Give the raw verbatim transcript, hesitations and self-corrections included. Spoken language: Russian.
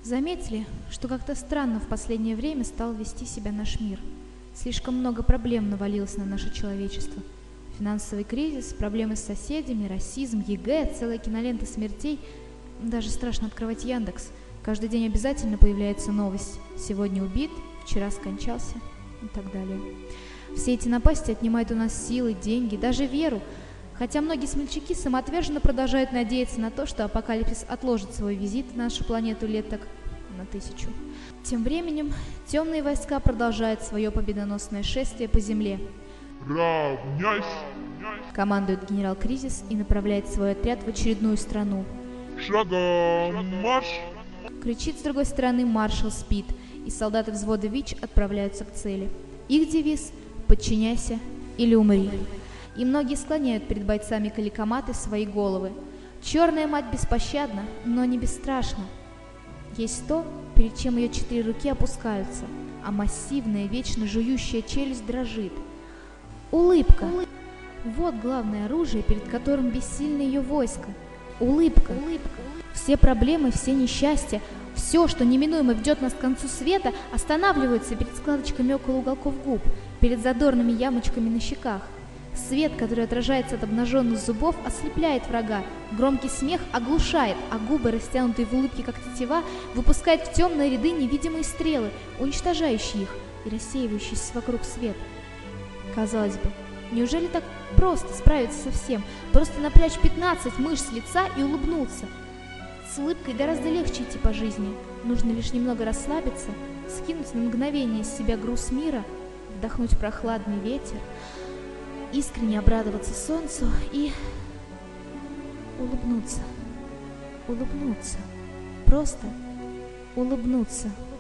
Заметили, что как-то странно в последнее время стал вести себя наш мир? Слишком много проблем навалилось на наше человечество. Финансовый кризис, проблемы с соседями, расизм, ЕГЭ, целая кинолента смертей. Даже страшно открывать Яндекс. Каждый день обязательно появляется новость. Сегодня убит, вчера скончался и так далее. Все эти напасти отнимают у нас силы, деньги, даже веру. Хотя многие смельчаки самоотверженно продолжают надеяться на то, что апокалипсис отложит свой визит на нашу планету лет так на тысячу. Тем временем темные войска продолжают свое победоносное шествие по земле. Равняйсь! Командует генерал Кризис и направляет свой отряд в очередную страну. Шагом марш! Кричит с другой стороны маршал Спид, и солдаты взвода ВИЧ отправляются к цели. Их девиз «Подчиняйся или умри». И многие склоняют перед бойцами каликоматы свои головы. Черная мать беспощадна, но не бесстрашна. Есть то, перед чем ее четыре руки опускаются, а массивная, вечно жующая челюсть дрожит. Улыбка. Вот главное оружие, перед которым бессильно ее войско. Улыбка. Все проблемы, все несчастья, все, что неминуемо ведет нас к концу света, останавливается перед складочками около уголков губ, перед задорными ямочками на щеках. Свет, который отражается от обнаженных зубов, ослепляет врага, громкий смех оглушает, а губы, растянутые в улыбке как тетива, выпускают в темные ряды невидимые стрелы, уничтожающие их и рассеивающиеся вокруг свет. Казалось бы, неужели так просто справиться со всем, просто напрячь пятнадцать мышц лица и улыбнуться? С улыбкой гораздо легче идти по жизни, нужно лишь немного расслабиться, скинуть на мгновение из себя груз мира, вдохнуть прохладный ветер, искренне обрадоваться солнцу и улыбнуться, улыбнуться, просто улыбнуться.